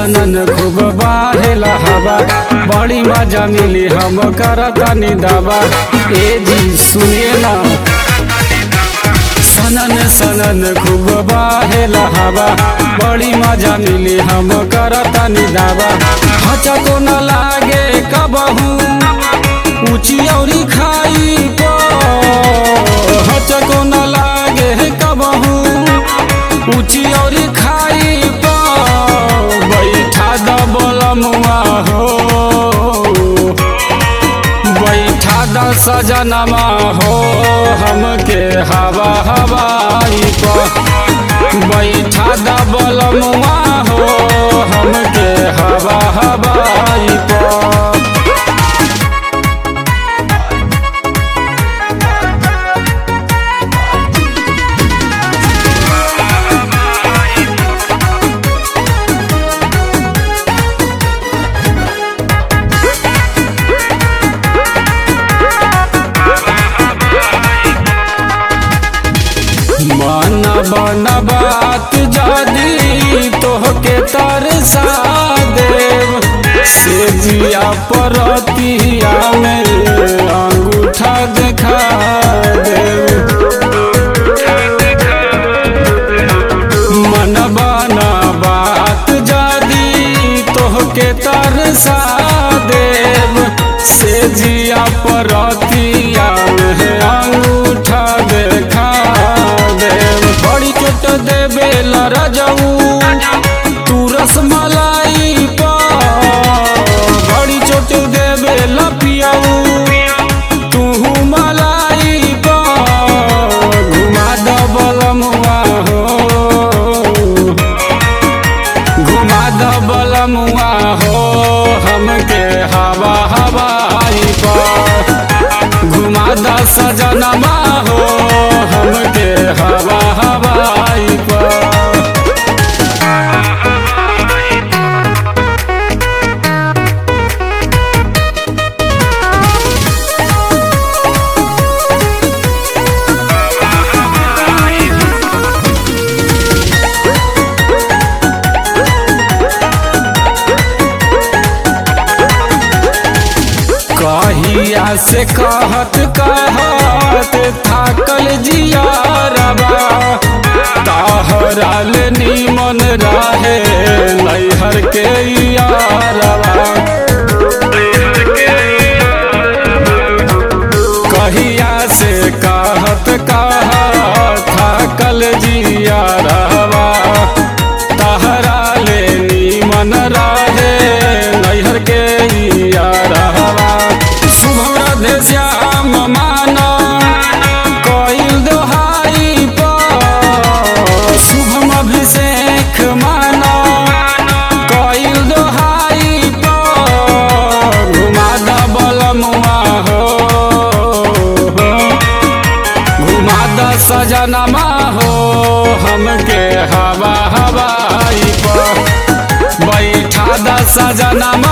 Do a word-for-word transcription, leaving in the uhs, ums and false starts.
सनन खूब बाहेला हवा, बड़ी मजा मिली हम करतानी दावा। ए जी सुनिए ना, सनन सनन खूब बाहेला हवा, बड़ी मजा मिली हम करतानी दावा। हचको न लागे कबहू ऊंची औरी खाई पो, हचको न लागे कबहू ऊंची औरी खाई पो। बैठा द बोलमुआ हो, बैठा द सजनमा हो, हमके हवा हवाई पो। बैठा द बोलमुआ हो, हमके हवा हवाई पो। मन बन बात जादी तोहके तरसा देव, से जिया परतिया में अंगूठा देखा देव। मन बन बात जादी तोहके तरसा देव, से जिया परतिया में अंगूठा देखा बड़ी चोट देवे लरजऊ तू रसमलाई पा, बड़ी चोट देवे लपियाऊ तू मलाई पा। घुमा द बलमुआ हो, घुमा द बलमुआ हो, हमके हवा हवाई पा। घुमा द सजनमा हो, हमके हवा हवाई पा। कहिया से कहत कहत थाकल जिया रबा, ताहराल नीमन रहे नैहर के यारबा। कहिया से कहत कहत थाकल जिया रबा, ताहराल नीमन रहे नैहर के यारबा। श्याम माना कोइल दोहाई पो, शुभम अभिषेक माना कोइल दोहाई पो। घुमा द बलमुआ हो, घुमा द सजनमा हो, हमके हवा हवाई पो। बैठा द सजनमा